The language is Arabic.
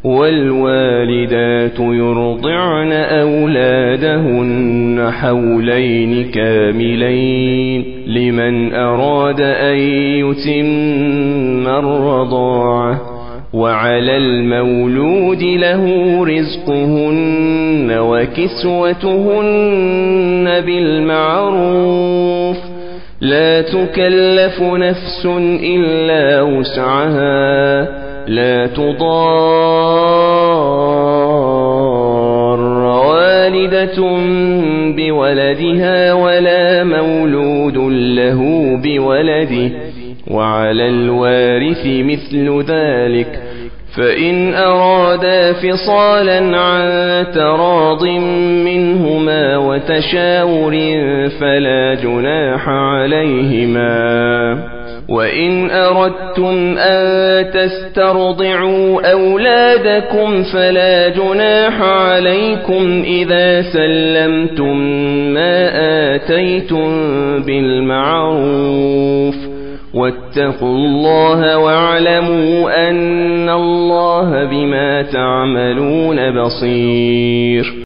والوالدات يرضعن أولادهن حولين كاملين لمن أراد أن يتم الرضاعة، وعلى المولود له رزقهن وكسوتهن بالمعروف، لا تكلف نفس إلا وسعها، لا تضار والدة بولدها ولا مولود له بولده، وعلى الوارث مثل ذلك، فإن أرادا فصالا عن تراض منهما وتشاور فلا جناح عليهما. وإن أردتم أن تسترضعوا أولادكم فلا جناح عليكم إذا سلمتم ما آتيتم بالمعروف، واتقوا الله واعلموا أن الله بما تعملون بصير.